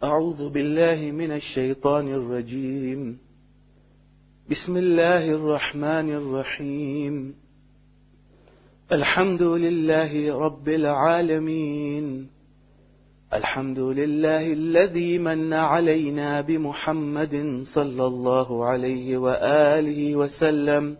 أعوذ بالله من الشيطان الرجيم. بسم الله الرحمن الرحيم. الحمد لله رب العالمين. الحمد لله الذي من علينا بمحمد صلى الله عليه وآله وسلم.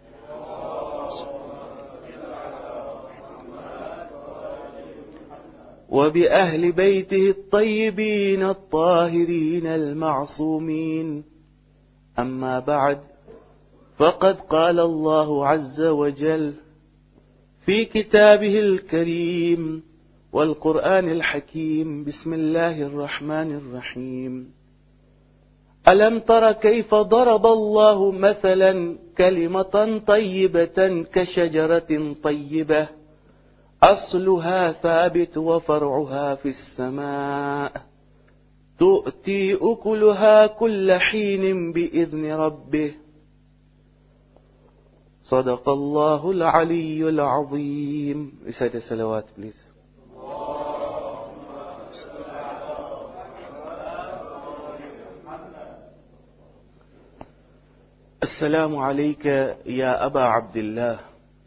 وبأهل بيته الطيبين الطاهرين المعصومين. أما بعد، فقد قال الله عز وجل في كتابه الكريم والقرآن الحكيم: بسم الله الرحمن الرحيم. ألم تر كيف ضرب الله مثلا كلمة طيبة كشجرة طيبة أصلها ثابت وفرعها في السماء تؤتي أكلها كل حين بإذن ربه. صدق الله العلي العظيم. Recite the salawat, please. السلام عليك يا أبا عبد الله.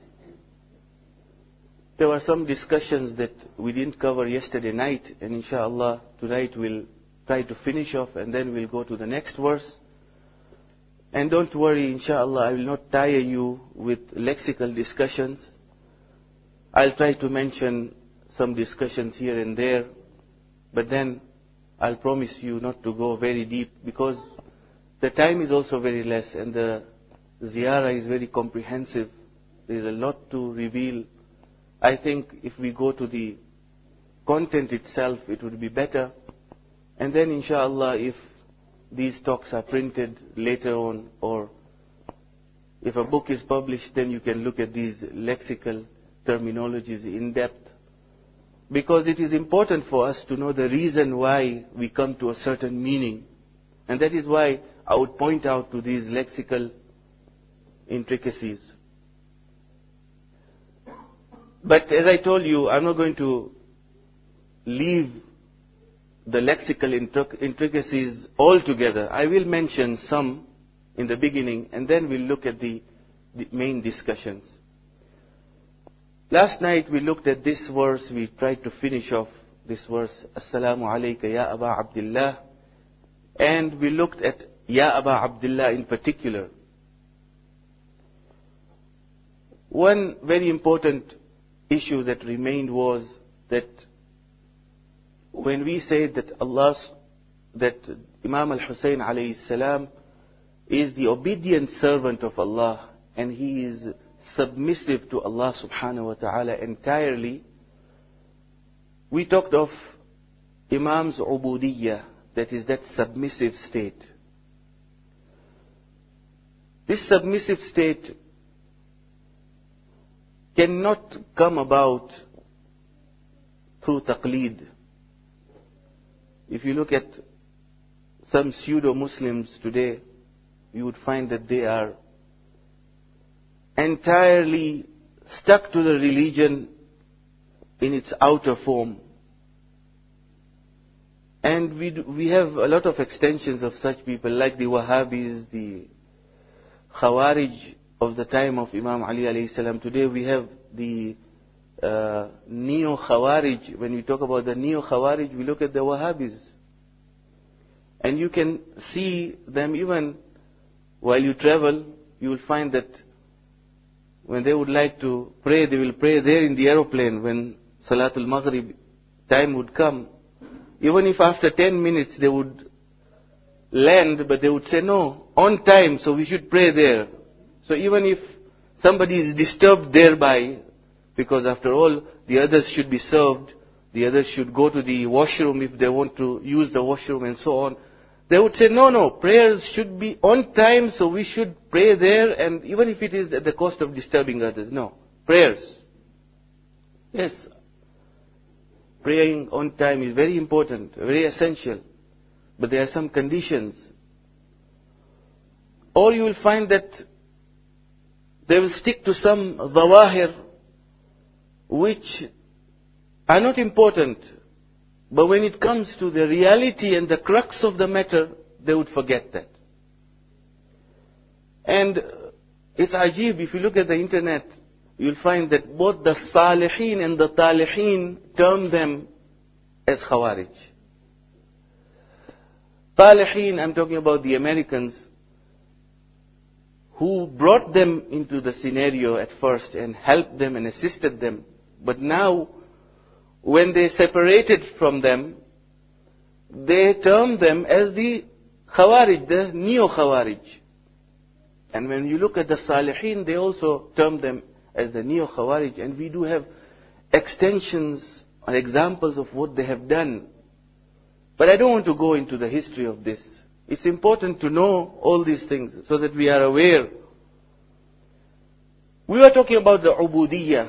There were some discussions that we didn't cover yesterday night, and inshallah tonight we'll try to finish off and then we'll go to the next verse. And don't worry, inshallah, I will not tire you with lexical discussions. I'll try to mention some discussions here and there, but then I'll promise you not to go very deep, because the time is also very less and the ziyarah is very comprehensive. There is a lot to reveal. I think if we go to the content itself, it would be better. And then inshallah, if these talks are printed later on, or if a book is published, then you can look at these lexical terminologies in depth. Because it is important for us to know the reason why we come to a certain meaning. And that is why I would point out to these lexical intricacies. But as I told you, I'm not going to leave the lexical intricacies altogether. I will mention some in the beginning, and then we'll look at the main discussions. Last night we looked at this verse. We tried to finish off this verse, Assalamu alayka ya Aba Abdullah. And we looked at Ya Aba Abdullah in particular. One very important issue that remained was that when we said that that Imam al-Hussein alayhi salam is the obedient servant of Allah and he is submissive to Allah subhanahu wa ta'ala entirely, we talked of Imam's ubudiyyah, that is that submissive state. This submissive state cannot come about through taqleed. If you look at some pseudo-Muslims today, you would find that they are entirely stuck to the religion in its outer form. And we have a lot of extensions of such people, like the Wahhabis, the Khawarij of the time of Imam Ali alayhi salam. Today we have the Neo-Khawarij. When we talk about the Neo-Khawarij, we look at the Wahhabis. And you can see them even while you travel. You will find that when they would like to pray, they will pray there in the aeroplane when Salatul Maghrib time would come. Even if after 10 minutes they would land, but they would say, no, on time, so we should pray there. So even if somebody is disturbed thereby, because after all, the others should be served, the others should go to the washroom if they want to use the washroom and so on, they would say, no, prayers should be on time, so we should pray there, and even if it is at the cost of disturbing others. No, prayers. Yes, praying on time is very important, very essential, but there are some conditions. Or you will find that they will stick to some dhawahir which are not important, But when it comes to the reality and the crux of the matter, they would forget that. And it's ajib, if you look at the internet, you'll find that both the Salihin and the Talihin term them as Khawarij. Talihin, I'm talking about the Americans, who brought them into the scenario at first and helped them and assisted them. But now, when they separated from them, they termed them as the Khawarij, the Neo-Khawarij. And when you look at the Salihin, they also term them as the Neo-Khawarij. And we do have extensions or examples of what they have done. But I don't want to go into the history of this. It's important to know all these things so that we are aware. We were talking about the Ubudiyyah,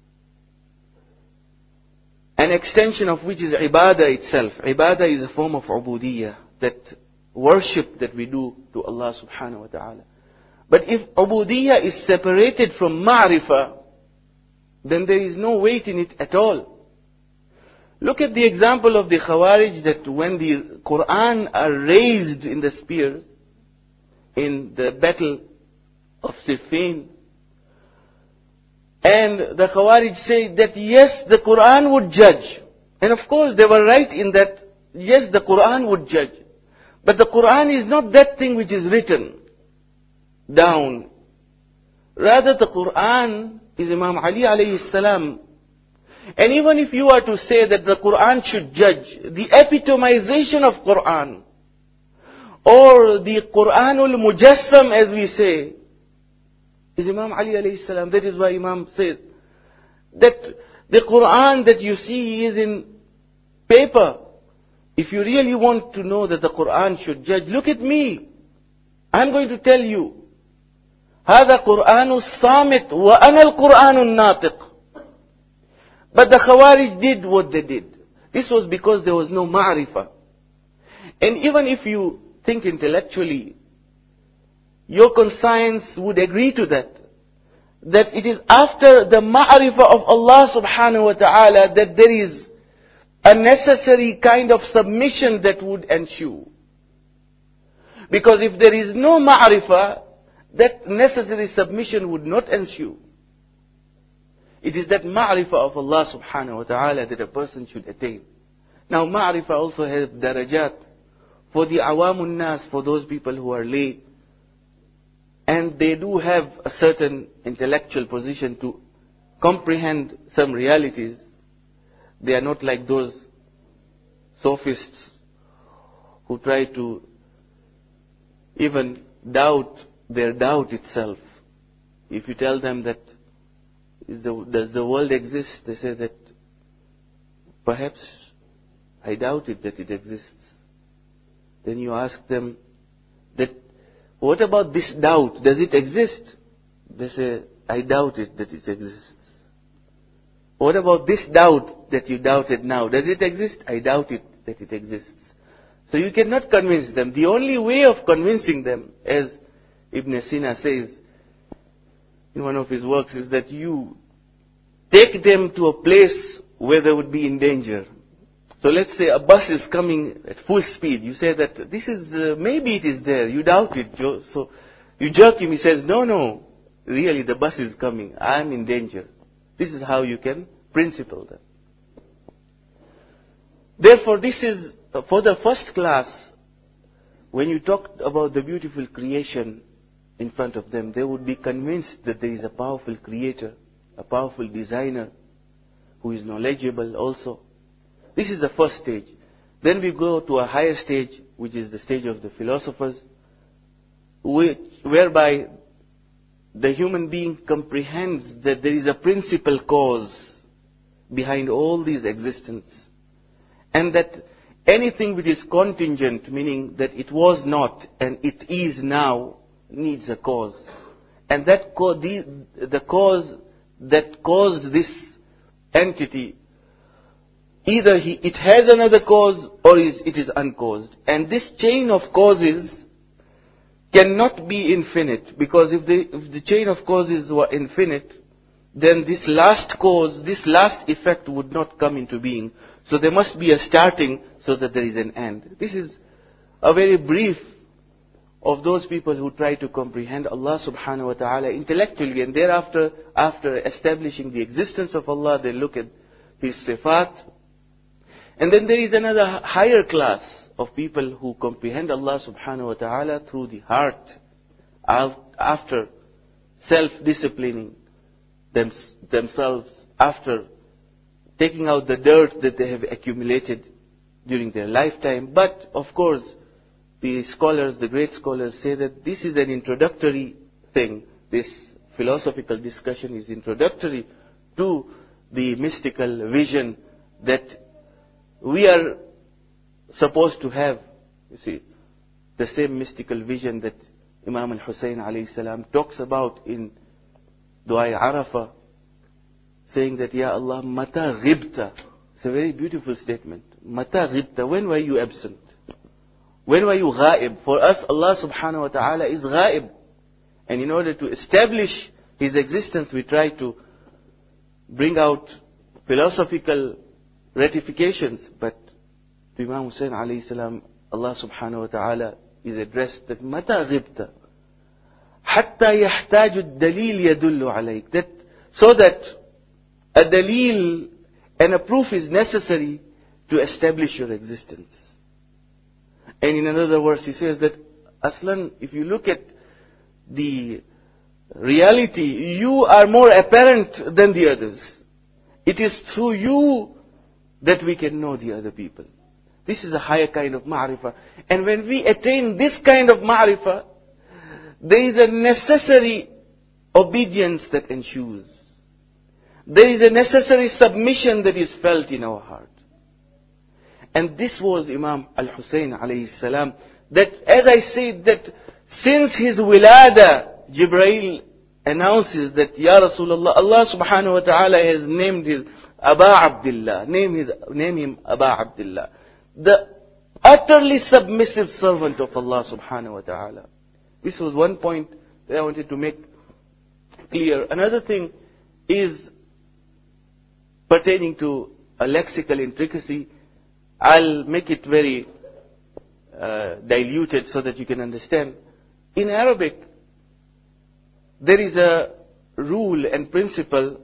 an extension of which is Ibadah itself. Ibadah is a form of Ubudiyyah, that worship that we do to Allah subhanahu wa ta'ala. But if Ubudiyyah is separated from Ma'rifah, then there is no weight in it at all. Look at the example of the Khawarij, that when the Quran are raised in the spears, in the battle of Siffin, and the Khawarij say that yes, the Quran would judge. And of course they were right in that, yes, the Quran would judge. But the Quran is not that thing which is written down. Rather, the Quran is Imam Ali alayhi salam. And even if you are to say that the Quran should judge, the epitomization of Quran, or the Quranul Mujassam as we say, is Imam Ali alayhi salam. That is why Imam says that the Quran that you see is in paper. If you really want to know that the Quran should judge, look at me. I'm going to tell you. هذا قرآن الصامت وأنا القرآن الناطق. But the Khawarij did what they did. This was because there was no ma'rifah. And even if you think intellectually, your conscience would agree to that. That it is after the ma'rifah of Allah subhanahu wa ta'ala that there is a necessary kind of submission that would ensue. Because if there is no ma'rifah, that necessary submission would not ensue. It is that ma'rifah of Allah subhanahu wa ta'ala that a person should attain. Now ma'rifah also has darajat for the awamun nas, for those people who are lay. And they do have a certain intellectual position to comprehend some realities. They are not like those sophists who try to even doubt their doubt itself. If you tell them that, does the world exist? They say that perhaps I doubt it that it exists. Then you ask them that, what about this doubt? Does it exist? They say, I doubt it that it exists. What about this doubt that you doubted now? Does it exist? I doubt it that it exists. So you cannot convince them. The only way of convincing them, as Ibn Sina says in one of his works, is that you take them to a place where they would be in danger. So let's say a bus is coming at full speed. You say that this is, maybe it is there. You doubt it. So you jerk him. He says, no, really the bus is coming. I am in danger. This is how you can principle them. Therefore, this is, for the first class, when you talk about the beautiful creation in front of them, they would be convinced that there is a powerful creator, a powerful designer, who is knowledgeable also. This is the first stage. Then we go to a higher stage, which is the stage of the philosophers, whereby the human being comprehends that there is a principal cause behind all these existence. And that anything which is contingent, meaning that it was not and it is now, needs a cause. And that the cause that caused this entity, either it has another cause or it is uncaused. And this chain of causes cannot be infinite, because if the chain of causes were infinite, then this last cause, this last effect would not come into being. So there must be a starting so that there is an end. This is a very brief of those people who try to comprehend Allah subhanahu wa ta'ala intellectually, and thereafter, after establishing the existence of Allah, they look at His sifat. And then there is another higher class of people who comprehend Allah subhanahu wa ta'ala through the heart, after self-disciplining themselves, after taking out the dirt that they have accumulated during their lifetime. But, of course, the scholars, the great scholars, say that this is an introductory thing. This philosophical discussion is introductory to the mystical vision that we are supposed to have. You see, the same mystical vision that Imam al-Hussein alayhi salam talks about in Dua Arafah, saying that, Ya Allah, mata ghibta. It's a very beautiful statement. Mata ghibta. When were you absent? When were you ghaib? For us, Allah subhanahu wa ta'ala is ghaib. And in order to establish His existence, we try to bring out philosophical ratifications. But to Imam Hussein alayhi salam, Allah subhanahu wa ta'ala is addressed that mata ghibta. Hatta yahtaju dalil yadullu alayk. That, so that a dalil and a proof is necessary to establish your existence. And in another verse he says that, Aslan, if you look at the reality, you are more apparent than the others. It is through you that we can know the other people. This is a higher kind of ma'rifah. And when we attain this kind of ma'rifah, there is a necessary obedience that ensues. There is a necessary submission that is felt in our heart. And this was Imam al-Hussein alayhi salam, that, as I said, that since his wilada, Jibreel announces that, Ya Rasulullah, Allah subhanahu wa ta'ala has named his Aba Abdullah, name him Aba Abdullah, the utterly submissive servant of Allah subhanahu wa ta'ala. This was one point that I wanted to make clear. Another thing is pertaining to a lexical intricacy. I'll make it very diluted so that you can understand. In Arabic, there is a rule and principle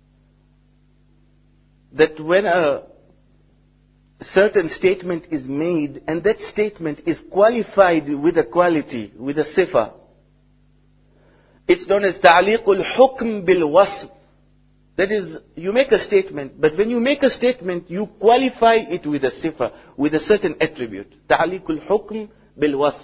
that when a certain statement is made and that statement is qualified with a quality, with a sifa, it's known as ta'liqul hukm bil wasf. That is, you make a statement, but when you make a statement, you qualify it with a sifa, with a certain attribute. Ta'liqul hukm bil wasf.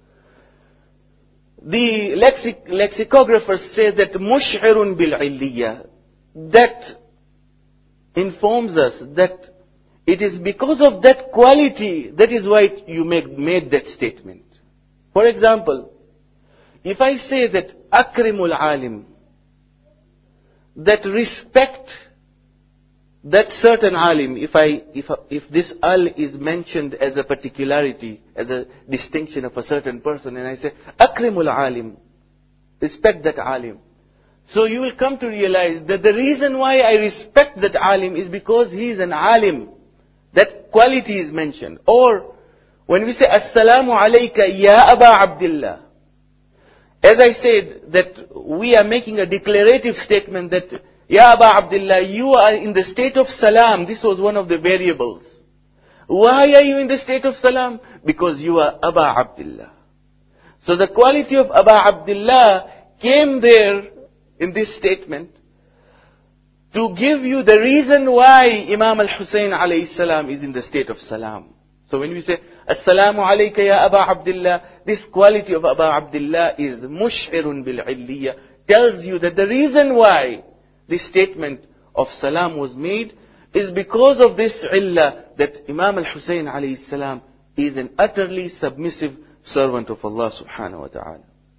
The lexicographers say that mush'irun bil illiyya, that informs us that it is because of that quality, that is why you made that statement. For example, if I say that akrimul alim, that respect that certain alim, if this al is mentioned as a particularity, as a distinction of a certain person, and I say akrimul alim, respect that alim, so you will come to realize that the reason why I respect that alim is because he is an alim. That quality is mentioned. Or when we say assalamu alayka ya Aba Abdullah, as I said, that we are making a declarative statement that, Ya Aba Abdullah, you are in the state of salam. This was one of the variables. Why are you in the state of salam? Because you are Aba Abdullah. So the quality of Aba Abdullah came there in this statement to give you the reason why Imam al-Hussein alayhi salam is in the state of salam. So when we say, Assalamu alayka ya Aba Abdullah, this quality of Aba Abdullah is mush'irun bil illiyya, tells you that the reason why this statement of salam was made is because of this illah, that Imam al-Hussein alayhi salam is an utterly submissive servant of Allah subhanahu wa ta'ala.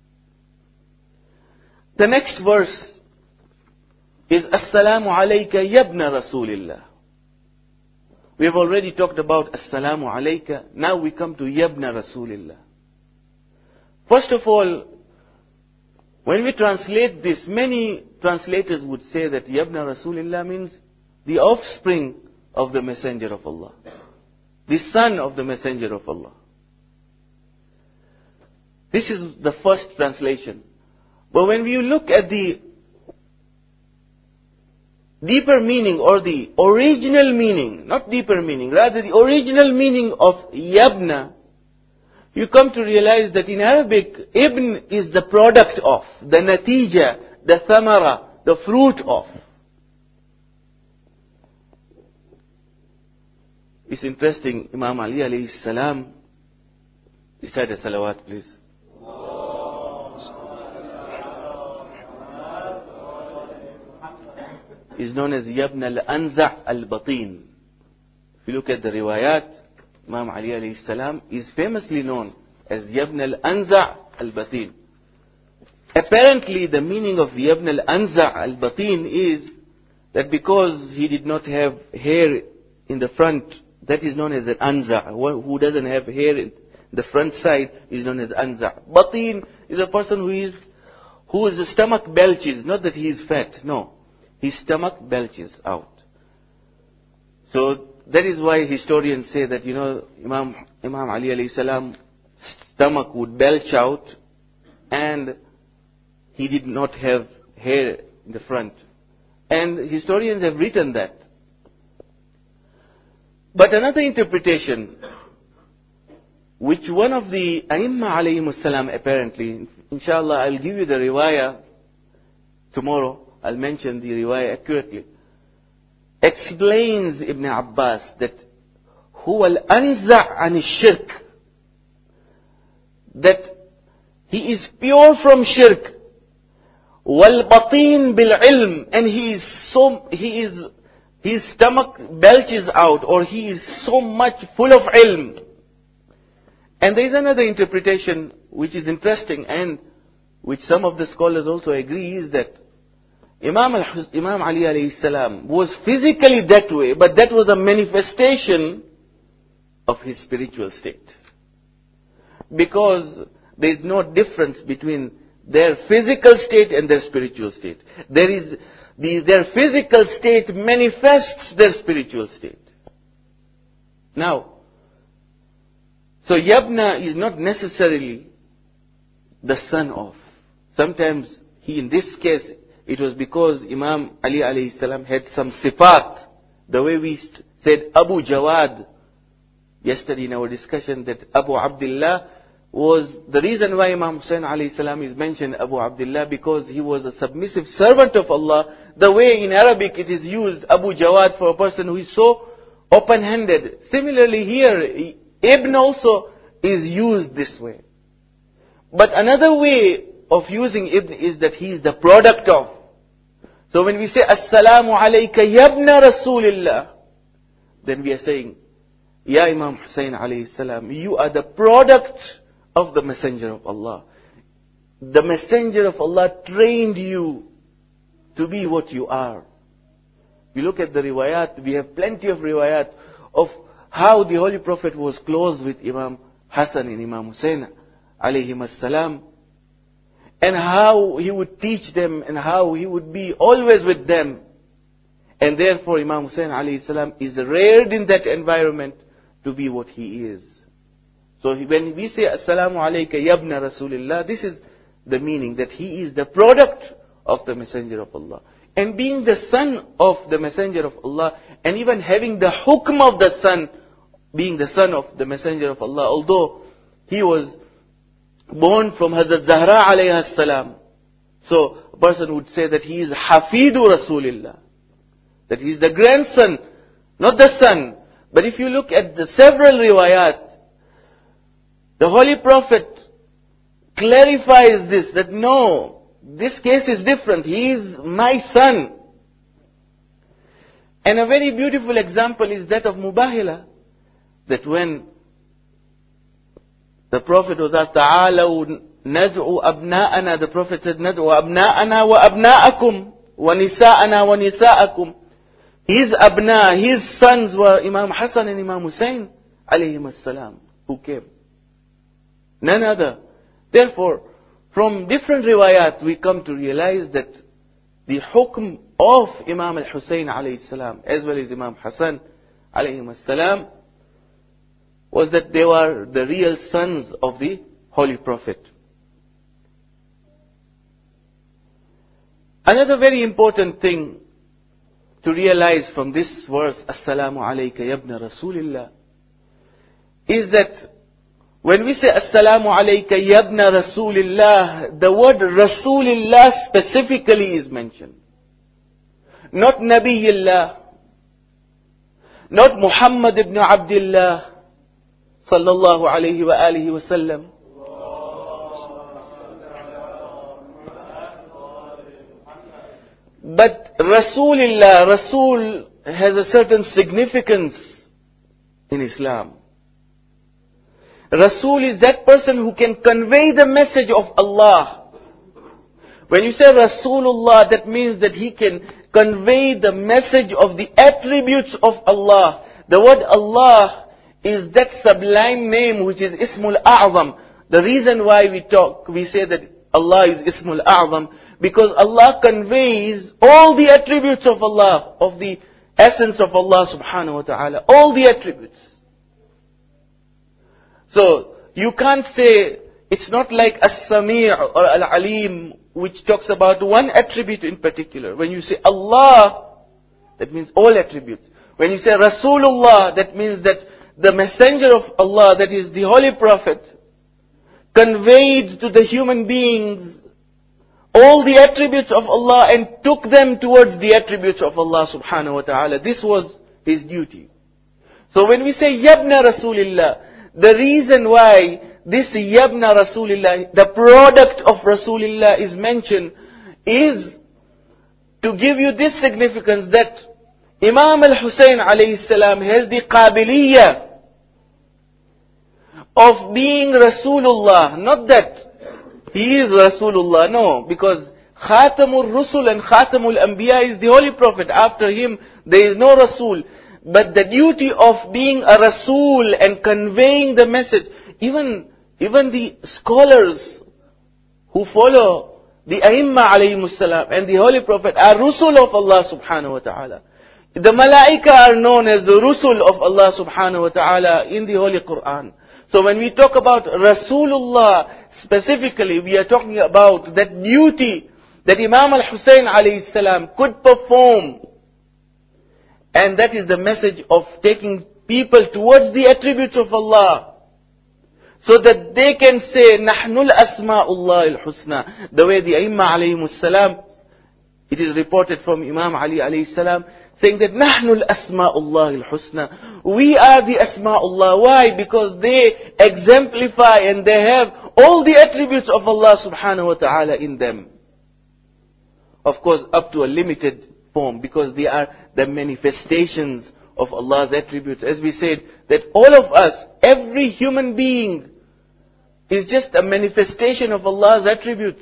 The next verse is Assalamu alayka yabna Rasulillah. We have already talked about Assalamu alayka. Now we come to Yabna Rasulillah. First of all, when we translate this, many translators would say that Yabna Rasulillah means the offspring of the Messenger of Allah. The son of the Messenger of Allah. This is the first translation. But when we look at the deeper meaning or the original meaning, not deeper meaning, rather the original meaning of Yabna, you come to realize that in Arabic, Ibn is the product of, the natija, the thamara, the fruit of. It's interesting, Imam Ali alayhi salam, recite a salawat please. Is known as Yabna al-Anza' al-Batin. If you look at the riwayat, Imam Ali alayhi salam is famously known as Yabna al-Anza' al-Batin. Apparently the meaning of Yabna al-Anza' al-Batin is that because he did not have hair in the front, that is known as an Anza'. Who doesn't have hair in the front side is known as Anza'. Batin is a person whose stomach belches, not that he is fat, no. His stomach belches out. So that is why historians say that, Imam Ali alayhi salam stomach would belch out and he did not have hair in the front. And historians have written that. But another interpretation, which one of the Aimma alayhimus salam apparently, inshallah I'll give you the riwayah tomorrow, I'll mention the riwayah accurately, explains Ibn Abbas that huwa al-anza' an shirk, that he is pure from shirk, wal batin bil ilm, and his stomach belches out, or he is so much full of ilm. And there is another interpretation which is interesting and which some of the scholars also agree, is that Imam Ali alayhi salam was physically that way, but that was a manifestation of his spiritual state. Because there is no difference between their physical state and their spiritual state. Their physical state manifests their spiritual state. Now, so Yabna is not necessarily the son of. Sometimes in this case, it was because Imam Ali alayhi salam had some sifat. The way we said Abu Jawad yesterday in our discussion, that Abu Abdullah was the reason why Imam Hussain alayhi salam is mentioned Abu Abdullah, because he was a submissive servant of Allah. The way in Arabic it is used, Abu Jawad, for a person who is so open-handed. Similarly here, Ibn also is used this way. But another way of using Ibn is that he is the product of. So when we say Assalamu alayka yabna Rasulillah, then we are saying, Ya Imam Hussain alayhi salam, you are the product of the Messenger of Allah. The Messenger of Allah trained you to be what you are. We look at the riwayat, we have plenty of riwayat of how the Holy Prophet was close with Imam Hassan and Imam Hussain alayhim salam, and how he would teach them and how he would be always with them. And therefore Imam Hussain alayhi salam is reared in that environment to be what he is. So when we say Assalamu alayka yabna Rasulillah, this is the meaning, that he is the product of the Messenger of Allah. And being the son of the Messenger of Allah, and even having the hukm of the son, being the son of the Messenger of Allah, although he was born from Hazrat Zahra alayha salam. So a person would say that he is Hafidu Rasulillah, that he is the grandson, not the son. But if you look at the several riwayat, the Holy Prophet clarifies this, that no, this case is different. He is my son. And a very beautiful example is that of Mubahila, that when the Prophet was asked, Ta'alaw nad'u abna'ana, the Prophet said, Nad'u abna'ana wa abna'akum, wa nisa'ana wa nisa'akum. His abna, his sons were Imam Hassan and Imam Hussain alayhim as-salam, who came. None other. Therefore, from different riwayat, we come to realize that the hukm of Imam al-Hussain alayhi salam, as well as Imam Hassan, alayhim as-salam, was that they were the real sons of the Holy Prophet. Another very important thing to realize from this verse, Assalamu alayka yabna Rasulillah, is that when we say Assalamu alayka yabna Rasulillah, the word Rasulillah specifically is mentioned. Not Nabiyillah, not Muhammad ibn Abdullah, sallallahu alayhi wa alihi wa sallam. But Rasulillah, Rasul has a certain significance in Islam. Rasul is that person who can convey the message of Allah. When you say Rasulullah, that means that he can convey the message of the attributes of Allah. The word Allah is that sublime name which is Ismul A'zam. The reason why we say that Allah is Ismul A'zam, because Allah conveys all the attributes of Allah, of the essence of Allah subhanahu wa ta'ala, all the attributes. So, you can't say, it's not like As-Sami' or Al-Alim, which talks about one attribute in particular. When you say Allah, that means all attributes. When you say Rasulullah, that means that the messenger of Allah, that is the Holy Prophet, conveyed to the human beings all the attributes of Allah and took them towards the attributes of Allah subhanahu wa ta'ala. This was his duty. So when we say Yabna Rasulillah, the reason why this Yabna Rasulillah, the product of Rasulillah is mentioned, is to give you this significance that Imam al-Hussein alayhi salam has the qabiliyah of being Rasulullah. Not that he is Rasulullah, no, because Khatamul Rusul and Khatamul Anbiya is the Holy Prophet. After him, there is no Rasul. But the duty of being a Rasul and conveying the message, even the scholars who follow the Aimma alayhimus salam and the Holy Prophet are Rusul of Allah subhanahu wa ta'ala. The Malaika are known as the Rusul of Allah subhanahu wa ta'ala in the Holy Quran. So when we talk about Rasulullah, specifically, we are talking about that duty that Imam al-Hussein alayhi salam could perform. And that is the message of taking people towards the attributes of Allah. So that they can say, Nahnul Asma'ullah al-Husna. The way the Aimma alayhimus salam, it is reported from Imam Ali alayhi salam, saying that Nahnul Asma'ullah al-Husna. We are the Asma'ullah. Why? Because they exemplify and they have all the attributes of Allah subhanahu wa ta'ala in them. Of course, up to a limited form, because they are the manifestations of Allah's attributes. As we said, that all of us, every human being, is just a manifestation of Allah's attributes.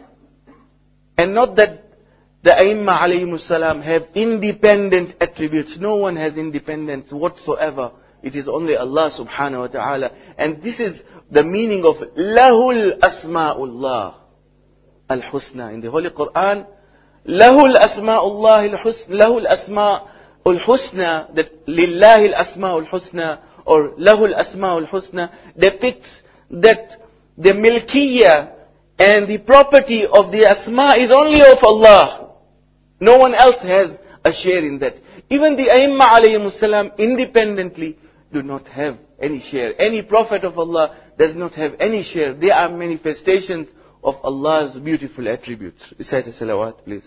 And not that the Aimma alayhimus salam have independent attributes. No one has independence whatsoever. It is only Allah subhanahu wa ta'ala. And this is the meaning of Lahul Asma'ullah al-Husna. In the Holy Quran, Lahul Asma'ullah al-Husna, Lahul Asma'ul Husna, that Lillahi al-Asma'ul Husna, or Lahul Asma'ul Husna, depicts that the milkiyah and the property of the Asma is only of Allah. No one else has a share in that. Even the Aimma alayhimus salam independently do not have any share. Any prophet of Allah does not have any share. They are manifestations of Allah's beautiful attributes. Recite a salawat, please.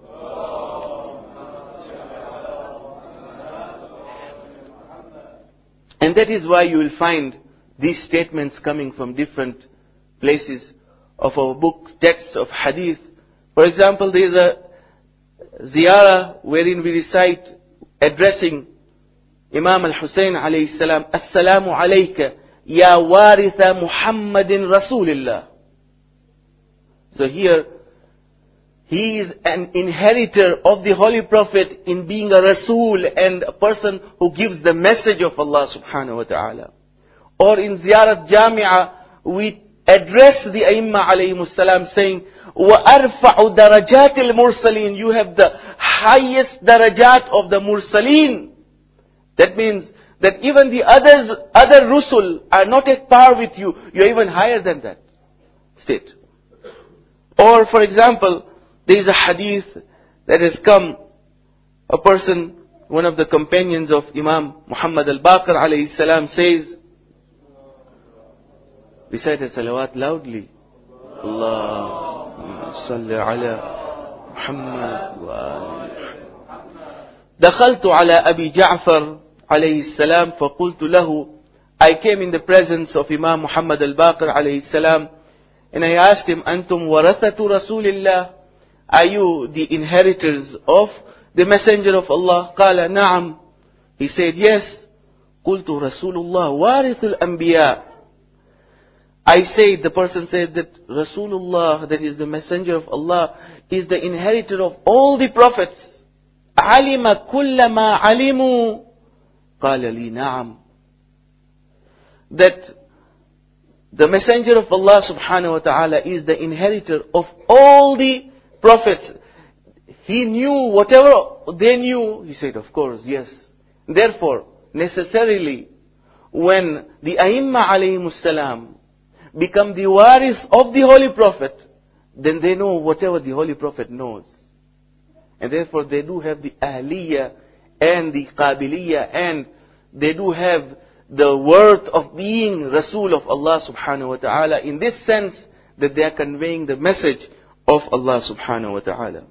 And that is why you will find these statements coming from different places of our book, texts of hadith. For example, there is a ziyarah wherein we recite, addressing Imam al-Hussein alayhi salam, Assalamu alayka ya waritha Muhammadin Rasulillah. So here, he is an inheritor of the Holy Prophet in being a Rasul and a person who gives the message of Allah subhanahu wa ta'ala. Or in Ziyarat Jami'ah, we address the Aimma alayhimus salam saying, وَأَرْفَعُ دَرَجَاتِ الْمُرْسَلِينَ. You have the highest darajat of the Mursaleen. That means that even the other Rusul are not at par with you. You're even higher than that state. Or, for example, there is a hadith that has come. A person, one of the companions of Imam Muhammad al-Baqir alayhi salam says, recite a salawat loudly. Allahumma salli ala Muhammad wa ali Muhammad. دخلت على أبي جعفر عليه السلام فقلت له, I came in the presence of Imam Muhammad al-Baqir alayhi salam, and I asked him, أنتم ورثة رسول الله? Are you the inheritors of the Messenger of Allah? قال نعم. He said, yes. قلت رسول الله وارث الأنبياء. I said, the person said that Rasulullah, that is the Messenger of Allah, is the inheritor of all the prophets. علم كل ما علموا. قال لي نعم. That the Messenger of Allah subhanahu wa ta'ala is the inheritor of all the prophets. He knew whatever they knew. He said, of course, yes. Therefore, necessarily, when the Aimma alayhimus salam become the waris of the Holy Prophet, then they know whatever the Holy Prophet knows. And therefore they do have the ahliyah and the qabiliyah, and they do have the worth of being Rasul of Allah subhanahu wa ta'ala, in this sense that they are conveying the message of Allah subhanahu wa ta'ala.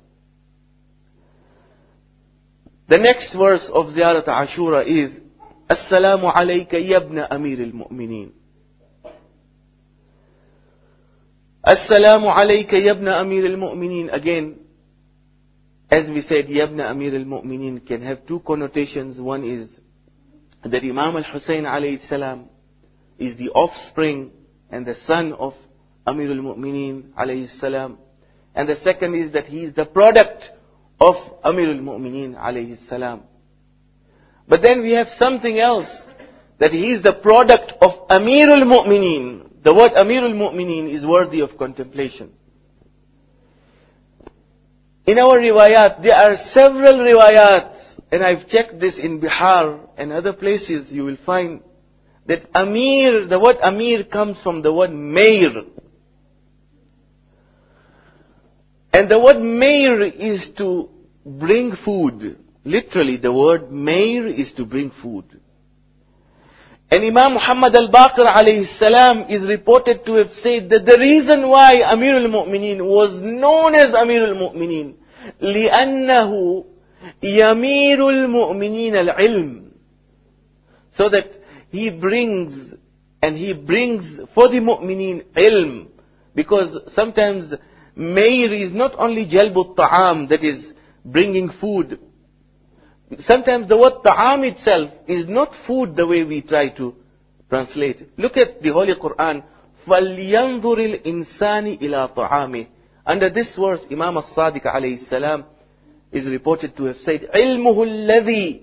The next verse of Ziyarat Ashura is, Assalamu alayka yabna Amir al-Mu'mineen. Assalamu alayka yabna Amir al-Mu'mineen. Again, as we said, Yabna Amir al-Mu'mineen can have two connotations. One is that Imam al-Hussein alayhi salam is the offspring and the son of Amir al-Mu'mineen alayhi salam. And the second is that he is the product of Amir al-Mu'mineen alayhi salam. But then we have something else, that he is the product of Amir al-Mu'mineen. The word Amir al-Mu'mineen is worthy of contemplation. In our riwayat, there are several riwayat, and I've checked this in Bihar and other places, you will find that Amir, the word Amir comes from the word Mair. And the word Mair is to bring food. Literally, the word Mair is to bring food. And Imam Muhammad al-Baqir alayhi salam is reported to have said that the reason why Amir al-Mu'mineen was known as Amir al-Mu'mineen, لِأَنَّهُ يَمِيرُ الْمُؤْمِنِينَ الْعِلْمِ. So that he brings for the mu'mineen ilm. Because sometimes Mair is not only jalbu ta'am, that is bringing food. Sometimes the word ta'am itself is not food the way we try to translate it. Look at the Holy Quran. فَلْيَنْظُرِ الْإِنسَانِ إِلَىٰ طَعَامِهِ. Under this verse, Imam al-Sadiq alayhi salam is reported to have said, عِلْمُهُ الَّذِي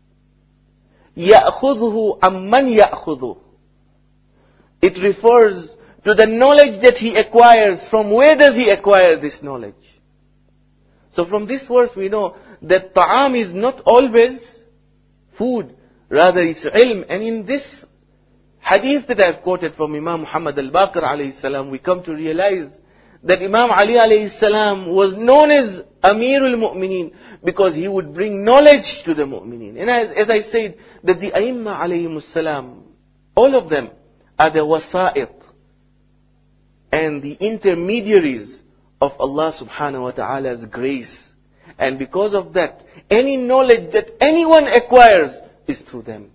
يَأْخُذُهُ عَمَّنْ يَأْخُذُهُ. It refers to the knowledge that he acquires. From where does he acquire this knowledge? So from this verse we know that ta'am is not always food, rather it's ilm. And in this hadith that I have quoted from Imam Muhammad al-Baqir alayhi salam, we come to realize that Imam Ali alayhi salam was known as Amir al-Mu'mineen because he would bring knowledge to the Mu'mineen. And as I said, that the Aimma alayhimus salam, all of them are the wasa'it and the intermediaries of Allah subhanahu wa ta'ala's grace. And because of that, any knowledge that anyone acquires is through them.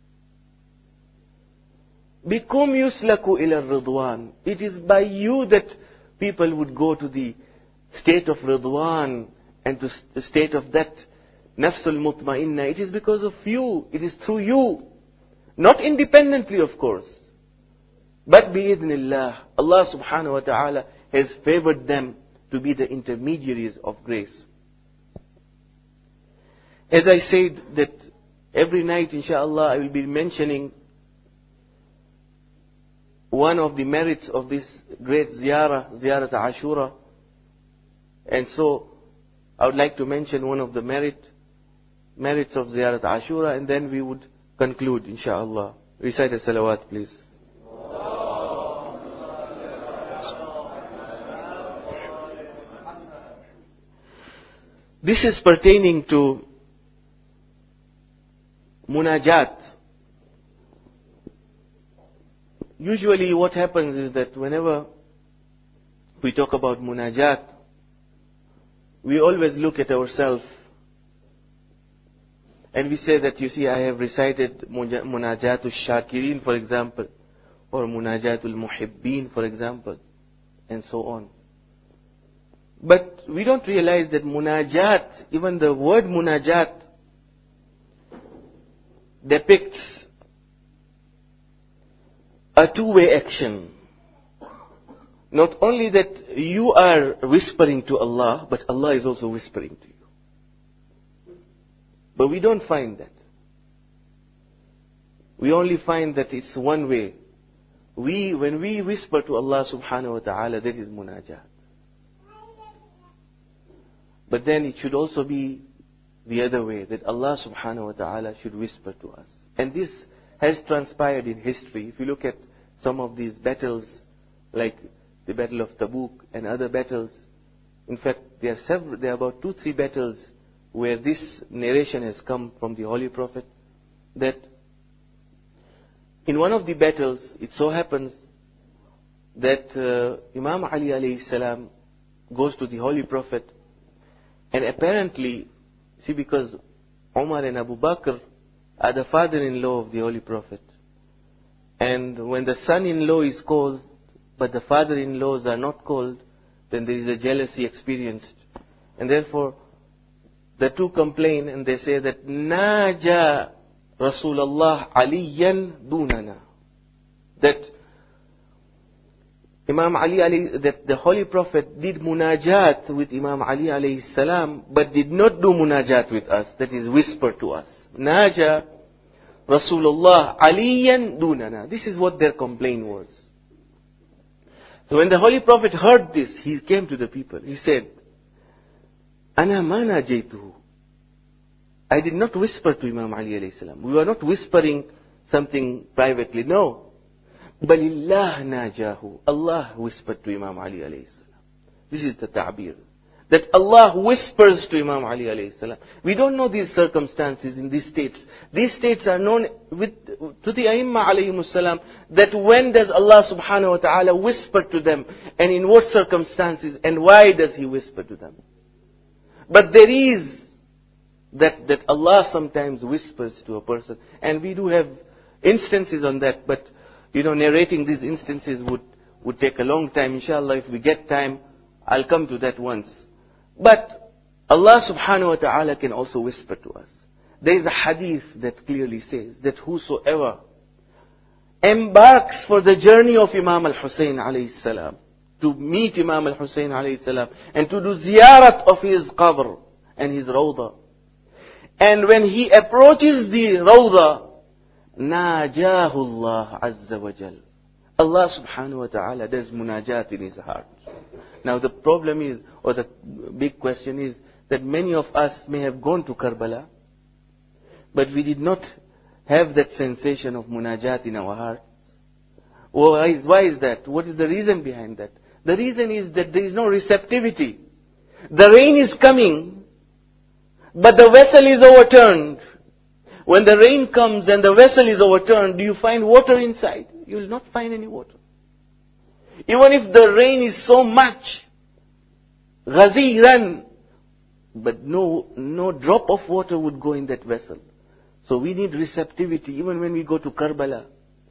Bikum yuslaku ila ridwan. It is by you that people would go to the state of ridwan and to the state of that nafsul mutma'inna. It is because of you. It is through you. Not independently, of course. But bi'idhnillah, Allah subhanahu wa ta'ala has favored them to be the intermediaries of grace. As I said that every night, inshallah, I will be mentioning one of the merits of this great Ziyarat Ashura. And so, I would like to mention one of the merit. merits of Ziyarat Ashura, and then we would conclude, inshallah. Recite a salawat, please. This is pertaining to munajat. Usually what happens is that whenever we talk about munajat, we always look at ourselves and we say that, you see, I have recited munajatul shakirin, for example, or munajatul muhibbin, for example, and so on. But we don't realize that munajat, even the word munajat, depicts a two-way action. Not only that you are whispering to Allah, but Allah is also whispering to you. But we don't find that. We only find that it's one way. When we whisper to Allah subhanahu wa ta'ala, that is munajat. But then it should also be the other way, that Allah subhanahu wa ta'ala should whisper to us. And this has transpired in history. If you look at some of these battles, like the Battle of Tabuk and other battles, in fact, there are about 2-3 battles where this narration has come from the Holy Prophet, that in one of the battles, it so happens that Imam Ali alayhi salam goes to the Holy Prophet, and apparently, see, because Umar and Abu Bakr are the father-in-law of the Holy Prophet, and when the son-in-law is called, but the father-in-laws are not called, then there is a jealousy experienced. And therefore, the two complain and they say that Naja Rasulullah Aliyan Dunana. That Imam Ali, that the Holy Prophet did munajat with Imam Ali alayhi salam, but did not do munajat with us. That is, whisper to us. Naja Rasulullah Aliyan Dunana. This is what their complaint was. So when the Holy Prophet heard this, he came to the people. He said, Ana ma najaytuhu. I did not whisper to Imam Ali alayhi salam. We were not whispering something privately. No. Balillah najahu. Allah whispered to Imam Ali alayhi salam. This is the ta'bir. That Allah whispers to Imam Ali alayhi salam. We don't know these circumstances in these states. These states are known to the Aimma alayhimus salam, that when does Allah subhanahu wa ta'ala whisper to them, and in what circumstances, and why does He whisper to them. But there is that Allah sometimes whispers to a person, and we do have instances on that, but narrating these instances would take a long time. Inshallah, if we get time, I'll come to that once. But Allah subhanahu wa ta'ala can also whisper to us. There is a hadith that clearly says that whosoever embarks for the journey of Imam al-Hussein alayhi salam, to meet Imam al-Hussein alayhi salam, and to do ziyarat of his qabr and his rawdah, and when he approaches the rawdah, najahu Allah azza wa jal. Allah subhanahu wa ta'ala does munajat in his heart. Now the problem is, or the big question is, that many of us may have gone to Karbala, but we did not have that sensation of munajat in our heart. Why is that? What is the reason behind that? The reason is that there is no receptivity. The rain is coming, but the vessel is overturned. When the rain comes and the vessel is overturned, do you find water inside? You will not find any water. Even if the rain is so much, ghaziran, but no drop of water would go in that vessel. So we need receptivity even when we go to Karbala.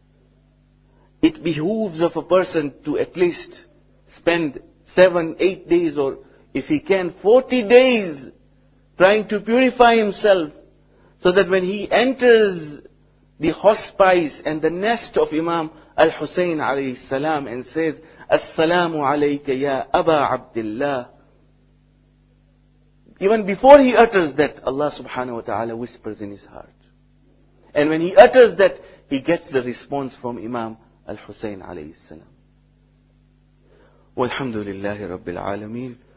It behooves of a person to at least spend 7-8 days, or if he can 40 days, trying to purify himself, so that when he enters the hospice and the nest of Imam al-Hussein alayhi salam and says, Assalamu alayka ya Aba Abdullah, even before he utters that, Allah subhanahu wa ta'ala whispers in his heart. And when he utters that, he gets the response from Imam al-Hussein alayhi salam. Walhamdulillahi Rabbil Alameen.